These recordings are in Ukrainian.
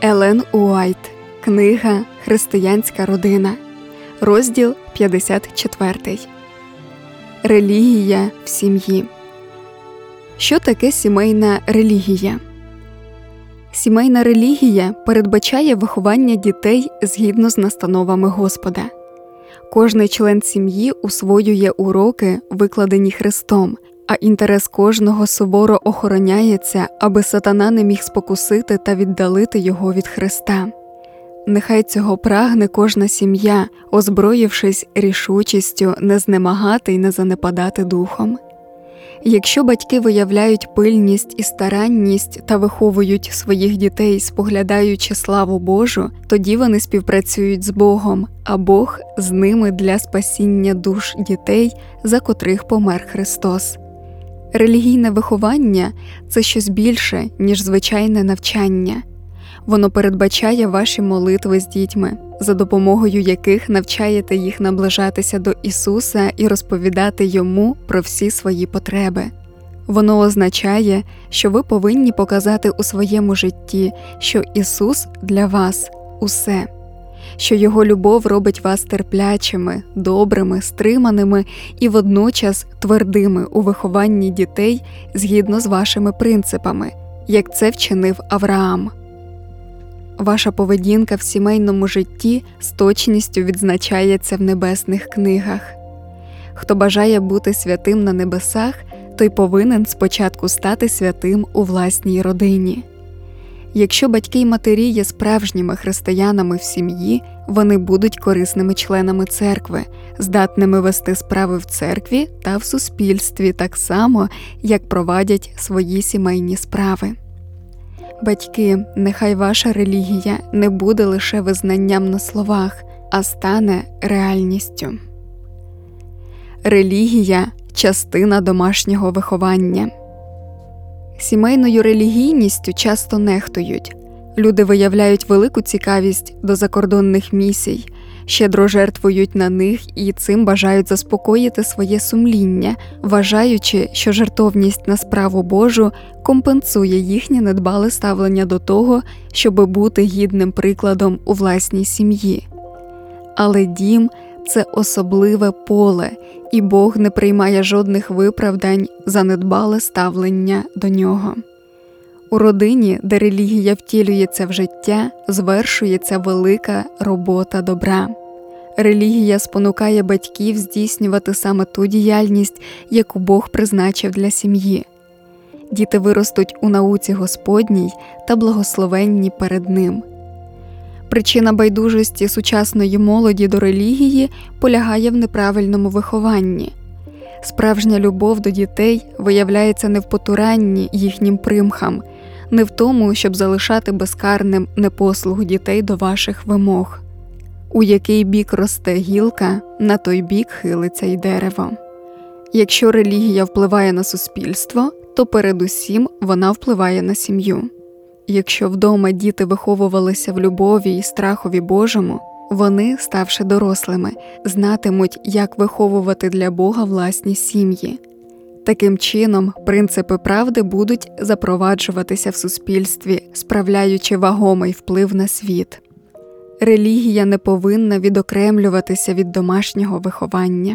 Елен Уайт. Книга «Християнська родина». Розділ 54. Релігія в сім'ї. Що таке сімейна релігія? Сімейна релігія передбачає виховання дітей згідно з настановами Господа. Кожний член сім'ї усвоює уроки, викладені Христом, а інтерес кожного суворо охороняється, аби сатана не міг спокусити та віддалити його від Христа. Нехай цього прагне кожна сім'я, озброївшись рішучістю не знемагати й не занепадати духом. Якщо батьки виявляють пильність і старанність та виховують своїх дітей, споглядаючи славу Божу, тоді вони співпрацюють з Богом, а Бог з ними для спасіння душ дітей, за котрих помер Христос. Релігійне виховання – це щось більше, ніж звичайне навчання. Воно передбачає ваші молитви з дітьми, за допомогою яких навчаєте їх наближатися до Ісуса і розповідати Йому про всі свої потреби. Воно означає, що ви повинні показати у своєму житті, що Ісус для вас – усе, що Його любов робить вас терплячими, добрими, стриманими і водночас твердими у вихованні дітей згідно з вашими принципами, як це вчинив Авраам. Ваша поведінка в сімейному житті з точністю відзначається в небесних книгах. Хто бажає бути святим на небесах, той повинен спочатку стати святим у власній родині. Якщо батьки й матері є справжніми християнами в сім'ї, вони будуть корисними членами церкви, здатними вести справи в церкві та в суспільстві так само, як провадять свої сімейні справи. Батьки, нехай ваша релігія не буде лише визнанням на словах, а стане реальністю. Релігія – частина домашнього виховання. Сімейною релігійністю часто нехтують. Люди виявляють велику цікавість до закордонних місій, щедро жертвують на них і цим бажають заспокоїти своє сумління, вважаючи, що жертовність на справу Божу компенсує їхнє недбале ставлення до того, щоби бути гідним прикладом у власній сім'ї. Але дім – це особливе поле, і Бог не приймає жодних виправдань за недбале ставлення до нього. У родині, де релігія втілюється в життя, звершується велика робота добра. Релігія спонукає батьків здійснювати саме ту діяльність, яку Бог призначив для сім'ї. Діти виростуть у науці Господній та благословенні перед Ним. Причина байдужості сучасної молоді до релігії полягає в неправильному вихованні. Справжня любов до дітей виявляється не в потуранні їхнім примхам, не в тому, щоб залишати безкарним непослух дітей до ваших вимог. У який бік росте гілка, на той бік хилиться й дерево. Якщо релігія впливає на суспільство, то передусім вона впливає на сім'ю. Якщо вдома діти виховувалися в любові і страхові Божому, вони, ставши дорослими, знатимуть, як виховувати для Бога власні сім'ї. Таким чином, принципи правди будуть запроваджуватися в суспільстві, справляючи вагомий вплив на світ. Релігія не повинна відокремлюватися від домашнього виховання.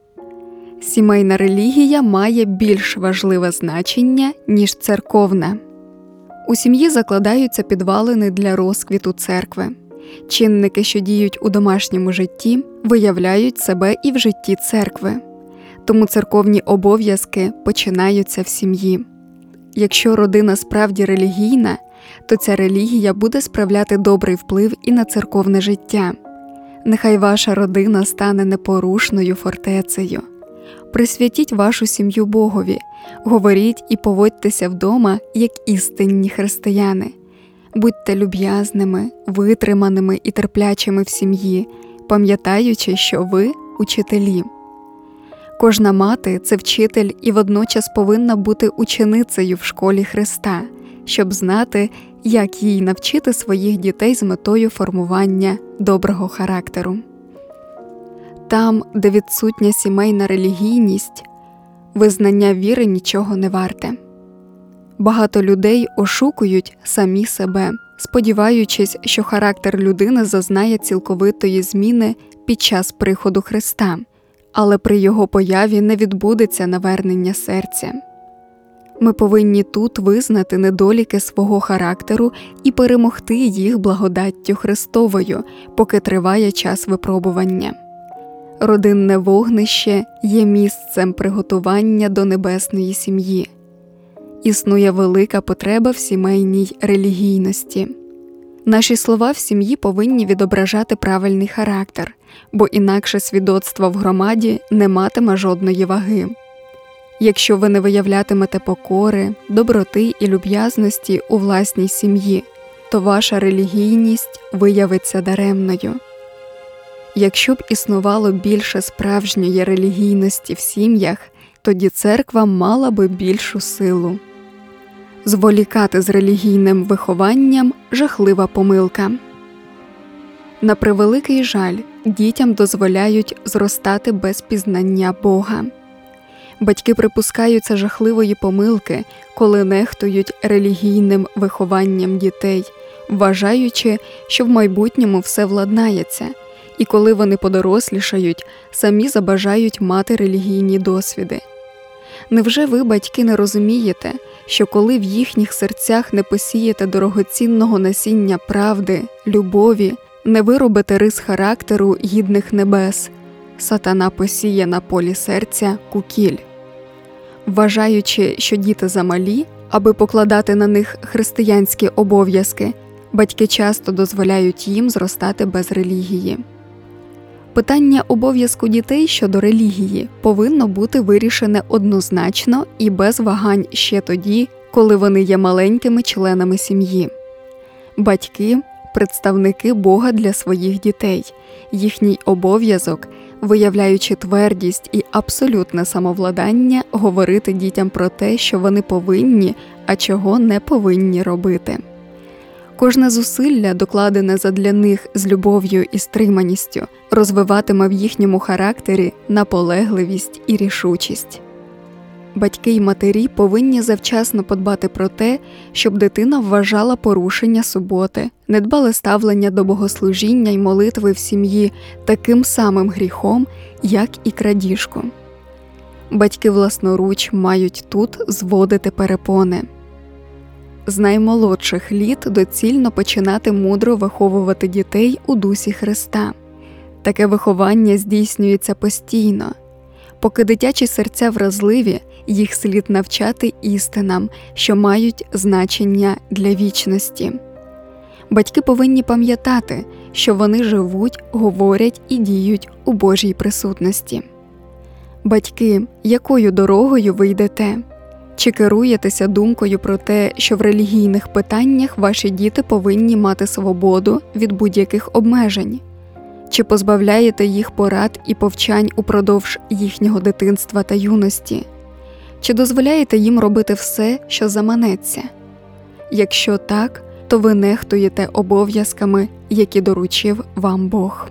Сімейна релігія має більш важливе значення, ніж церковна. У сім'ї закладаються підвалини для розквіту церкви. Чинники, що діють у домашньому житті, виявляють себе і в житті церкви. Тому церковні обов'язки починаються в сім'ї. Якщо родина справді релігійна, то ця релігія буде справляти добрий вплив і на церковне життя. Нехай ваша родина стане непорушною фортецею. Присвятіть вашу сім'ю Богові, говоріть і поводьтеся вдома, як істинні християни. Будьте люб'язними, витриманими і терплячими в сім'ї, пам'ятаючи, що ви – учителі. Кожна мати – це вчитель і водночас повинна бути ученицею в школі Христа, щоб знати, як їй навчити своїх дітей з метою формування доброго характеру. Там, де відсутня сімейна релігійність, визнання віри нічого не варте. Багато людей ошукують самі себе, сподіваючись, що характер людини зазнає цілковитої зміни під час приходу Христа, але при його появі не відбудеться навернення серця. Ми повинні тут визнати недоліки свого характеру і перемогти їх благодаттю Христовою, поки триває час випробування. Родинне вогнище є місцем приготування до небесної сім'ї. Існує велика потреба в сімейній релігійності. Наші слова в сім'ї повинні відображати правильний характер, бо інакше свідоцтво в громаді не матиме жодної ваги. Якщо ви не виявлятимете покори, доброти і люб'язності у власній сім'ї, то ваша релігійність виявиться даремною. Якщо б існувало більше справжньої релігійності в сім'ях, тоді церква мала би більшу силу. Зволікати з релігійним вихованням – жахлива помилка. На превеликий жаль, дітям дозволяють зростати без пізнання Бога. Батьки припускаються жахливої помилки, коли нехтують релігійним вихованням дітей, вважаючи, що в майбутньому все владнається, і коли вони подорослішають, самі забажають мати релігійні досвіди. Невже ви, батьки, не розумієте, що коли в їхніх серцях не посієте дорогоцінного насіння правди, любові, не виробите рис характеру гідних небес, сатана посіє на полі серця кукіль? Вважаючи, що діти замалі, аби покладати на них християнські обов'язки, батьки часто дозволяють їм зростати без релігії. Питання обов'язку дітей щодо релігії повинно бути вирішене однозначно і без вагань ще тоді, коли вони є маленькими членами сім'ї. Батьки – представники Бога для своїх дітей. Їхній обов'язок, виявляючи твердість і абсолютне самовладання, говорити дітям про те, що вони повинні, а чого не повинні робити. Кожне зусилля, докладене задля них з любов'ю і стриманістю, розвиватиме в їхньому характері наполегливість і рішучість. Батьки й матері повинні завчасно подбати про те, щоб дитина вважала порушення суботи, недбале ставлення до богослужіння й молитви в сім'ї таким самим гріхом, як і крадіжку. Батьки власноруч мають тут зводити перепони. З наймолодших літ доцільно починати мудро виховувати дітей у дусі Христа. Таке виховання здійснюється постійно. Поки дитячі серця вразливі, їх слід навчати істинам, що мають значення для вічності. Батьки повинні пам'ятати, що вони живуть, говорять і діють у Божій присутності. Батьки, якою дорогою ви йдете? Чи керуєтеся думкою про те, що в релігійних питаннях ваші діти повинні мати свободу від будь-яких обмежень? Чи позбавляєте їх порад і повчань упродовж їхнього дитинства та юності? Чи дозволяєте їм робити все, що заманеться? Якщо так, то ви нехтуєте обов'язками, які доручив вам Бог.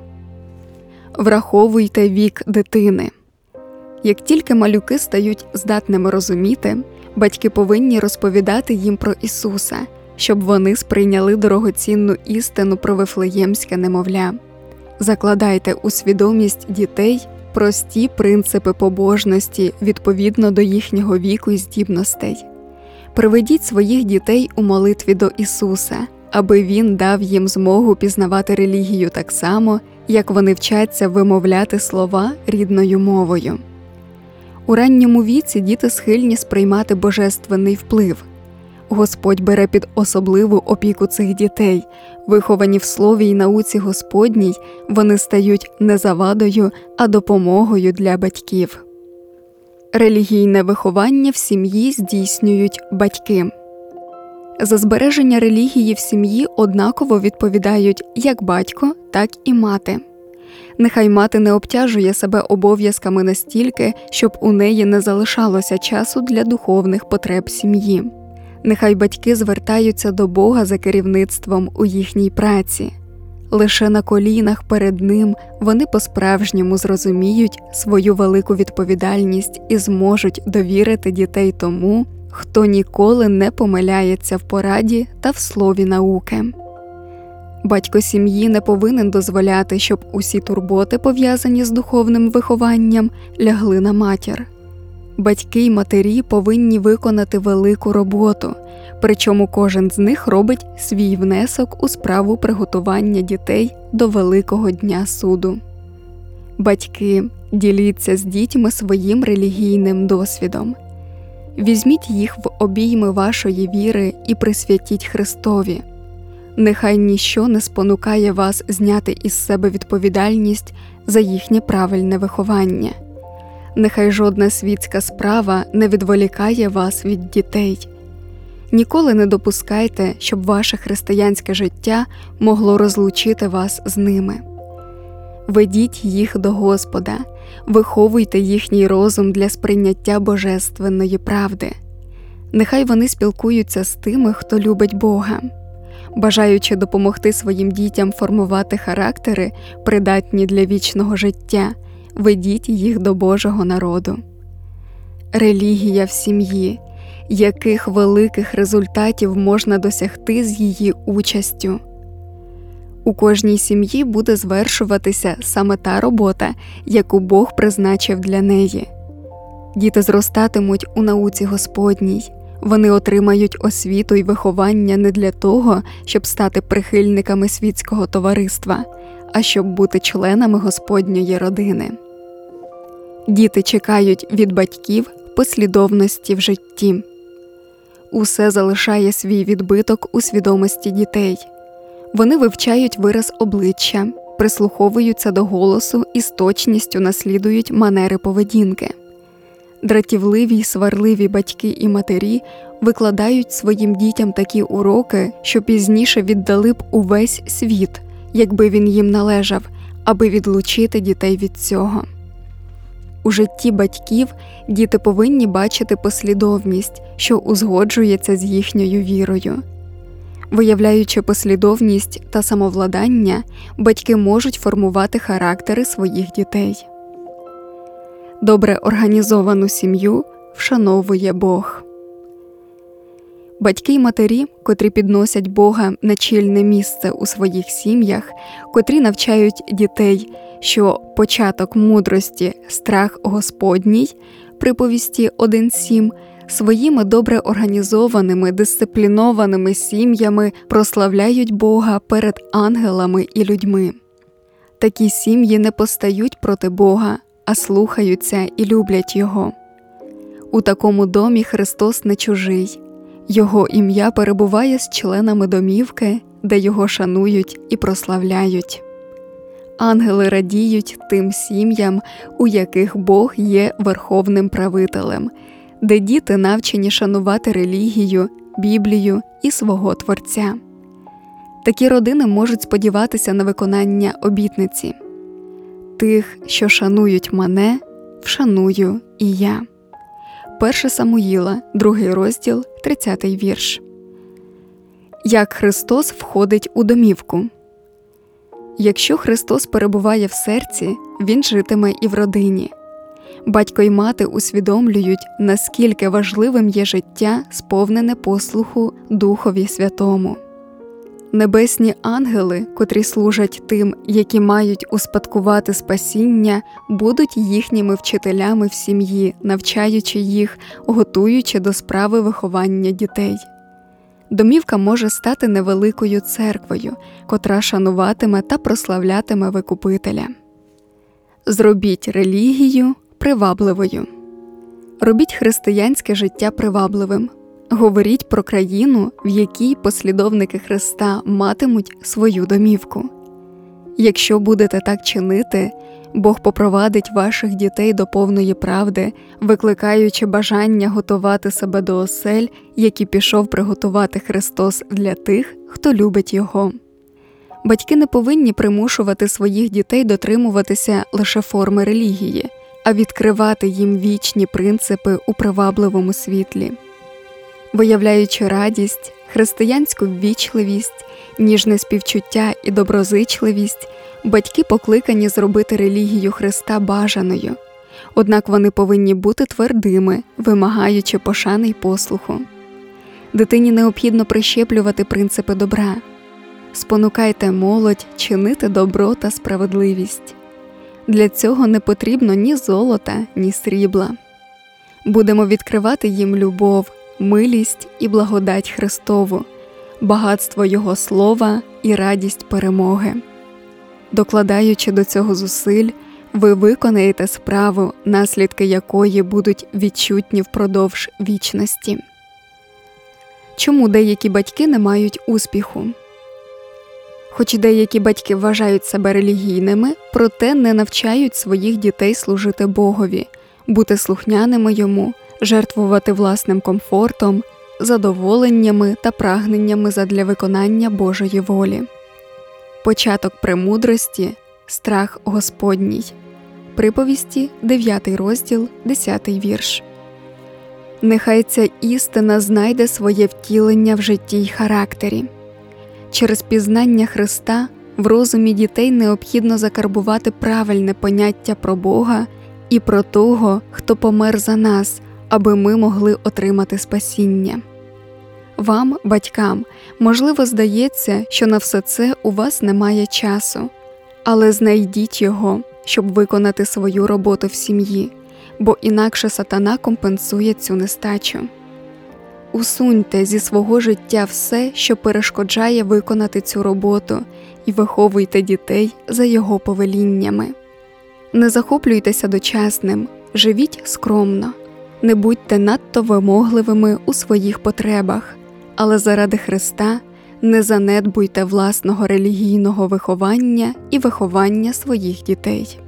Враховуйте вік дитини. Як тільки малюки стають здатними розуміти, батьки повинні розповідати їм про Ісуса, щоб вони сприйняли дорогоцінну істину про вифлеємське немовля. Закладайте у свідомість дітей прості принципи побожності відповідно до їхнього віку і здібностей. Приведіть своїх дітей у молитві до Ісуса, аби Він дав їм змогу пізнавати релігію так само, як вони вчаться вимовляти слова рідною мовою. У ранньому віці діти схильні сприймати божественний вплив. Господь бере під особливу опіку цих дітей. Виховані в слові й науці Господній, вони стають не завадою, а допомогою для батьків. Релігійне виховання в сім'ї здійснюють батьки. За збереження релігії в сім'ї однаково відповідають як батько, так і мати. Нехай мати не обтяжує себе обов'язками настільки, щоб у неї не залишалося часу для духовних потреб сім'ї. Нехай батьки звертаються до Бога за керівництвом у їхній праці. Лише на колінах перед Ним вони по-справжньому зрозуміють свою велику відповідальність і зможуть довірити дітей тому, хто ніколи не помиляється в пораді та в слові науки. Батько сім'ї не повинен дозволяти, щоб усі турботи, пов'язані з духовним вихованням, лягли на матір. Батьки й матері повинні виконати велику роботу, причому кожен з них робить свій внесок у справу приготування дітей до Великого Дня суду. Батьки, діліться з дітьми своїм релігійним досвідом. Візьміть їх в обійми вашої віри і присвятіть Христові. Нехай ніщо не спонукає вас зняти із себе відповідальність за їхнє правильне виховання. Нехай жодна світська справа не відволікає вас від дітей. Ніколи не допускайте, щоб ваше християнське життя могло розлучити вас з ними. Ведіть їх до Господа, виховуйте їхній розум для сприйняття божественної правди. Нехай вони спілкуються з тими, хто любить Бога. Бажаючи допомогти своїм дітям формувати характери, придатні для вічного життя, ведіть їх до Божого народу. Релігія в сім'ї. Яких великих результатів можна досягти з її участю? У кожній сім'ї буде звершуватися саме та робота, яку Бог призначив для неї. Діти зростатимуть у науці Господній. Вони отримають освіту й виховання не для того, щоб стати прихильниками світського товариства, а щоб бути членами Господньої родини. Діти чекають від батьків послідовності в житті. Усе залишає свій відбиток у свідомості дітей. Вони вивчають вираз обличчя, прислуховуються до голосу і з точністю наслідують манери поведінки. Дратівливі й сварливі батьки і матері викладають своїм дітям такі уроки, що пізніше віддали б увесь світ, якби він їм належав, аби відлучити дітей від цього. У житті батьків діти повинні бачити послідовність, що узгоджується з їхньою вірою. Виявляючи послідовність та самовладання, батьки можуть формувати характери своїх дітей. Добре організовану сім'ю вшановує Бог. Батьки й матері, котрі підносять Бога на чільне місце у своїх сім'ях, котрі навчають дітей, що початок мудрості – страх Господній, приповісті 1.7, своїми добре організованими, дисциплінованими сім'ями прославляють Бога перед ангелами і людьми. Такі сім'ї не постають проти Бога, а слухаються і люблять Його. У такому домі Христос не чужий. Його ім'я перебуває з членами домівки, де Його шанують і прославляють. Ангели радіють тим сім'ям, у яких Бог є верховним правителем, де діти навчені шанувати релігію, Біблію і свого Творця. Такі родини можуть сподіватися на виконання обітниці. Тих, що шанують мене, вшаную і я. 1 Самуїла, 2 розділ, 30 вірш. Як Христос входить у домівку? Якщо Христос перебуває в серці, Він житиме і в родині. Батько й мати усвідомлюють, наскільки важливим є життя, сповнене послуху Духові Святому. Небесні ангели, котрі служать тим, які мають успадкувати спасіння, будуть їхніми вчителями в сім'ї, навчаючи їх, готуючи до справи виховання дітей. Домівка може стати невеликою церквою, котра шануватиме та прославлятиме Викупителя. Зробіть релігію привабливою. Робіть християнське життя привабливим. Говоріть про країну, в якій послідовники Христа матимуть свою домівку. Якщо будете так чинити, Бог попровадить ваших дітей до повної правди, викликаючи бажання готувати себе до осель, які пішов приготувати Христос для тих, хто любить Його. Батьки не повинні примушувати своїх дітей дотримуватися лише форми релігії, а відкривати їм вічні принципи у привабливому світлі. Виявляючи радість, християнську ввічливість, ніжне співчуття і доброзичливість, батьки покликані зробити релігію Христа бажаною. Однак вони повинні бути твердими, вимагаючи пошани й послуху. Дитині необхідно прищеплювати принципи добра. Спонукайте молодь чинити добро та справедливість. Для цього не потрібно ні золота, ні срібла. Будемо відкривати їм любов, милість і благодать Христову, багатство Його слова і радість перемоги. Докладаючи до цього зусиль, ви виконаєте справу, наслідки якої будуть відчутні впродовж вічності. Чому деякі батьки не мають успіху? Хоч деякі батьки вважають себе релігійними, проте не навчають своїх дітей служити Богові, бути слухняними Йому, жертвувати власним комфортом, задоволеннями та прагненнями задля виконання Божої волі. Початок премудрості – страх Господній. Приповісті, 9 розділ, 10 вірш. Нехай ця істина знайде своє втілення в житті й характері. Через пізнання Христа в розумі дітей необхідно закарбувати правильне поняття про Бога і про того, хто помер за нас, аби ми могли отримати спасіння. Вам, батькам, можливо, здається, що на все це у вас немає часу, але знайдіть його, щоб виконати свою роботу в сім'ї, бо інакше сатана компенсує цю нестачу. Усуньте зі свого життя все, що перешкоджає виконати цю роботу, і виховуйте дітей за його повеліннями. Не захоплюйтеся дочасним, живіть скромно, не будьте надто вимогливими у своїх потребах, але заради Христа не занедбуйте власного релігійного виховання і виховання своїх дітей.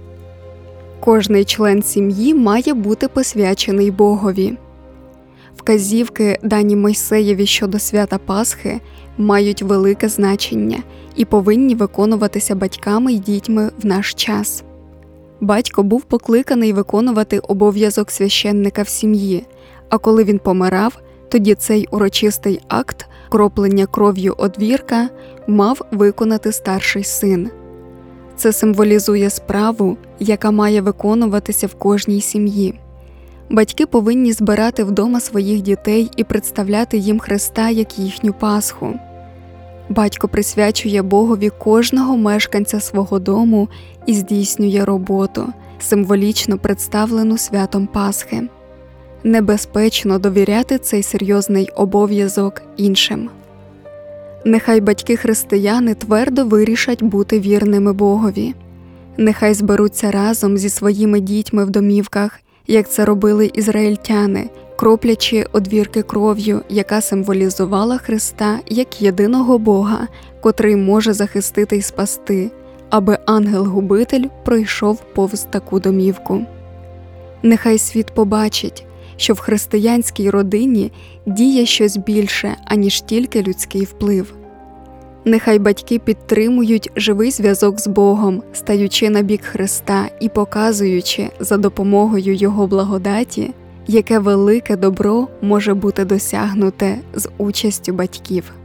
Кожний член сім'ї має бути посвячений Богові. Вказівки, дані Мойсеєві щодо свята Пасхи, мають велике значення і повинні виконуватися батьками й дітьми в наш час. Батько був покликаний виконувати обов'язок священника в сім'ї, а коли він помирав, тоді цей урочистий акт кроплення кров'ю одвірка мав виконати старший син. Це символізує справу, яка має виконуватися в кожній сім'ї. Батьки повинні збирати вдома своїх дітей і представляти їм Христа як їхню Пасху. Батько присвячує Богові кожного мешканця свого дому і здійснює роботу, символічно представлену святом Пасхи. Небезпечно довіряти цей серйозний обов'язок іншим. Нехай батьки-християни твердо вирішать бути вірними Богові. Нехай зберуться разом зі своїми дітьми в домівках, як це робили ізраїльтяни, кроплячи одвірки кров'ю, яка символізувала Христа як єдиного Бога, котрий може захистити й спасти, аби ангел-губитель пройшов повз таку домівку. Нехай світ побачить, що в християнській родині діє щось більше, аніж тільки людський вплив. Нехай батьки підтримують живий зв'язок з Богом, стаючи на бік Христа і показуючи за допомогою Його благодаті, яке велике добро може бути досягнуте з участю батьків.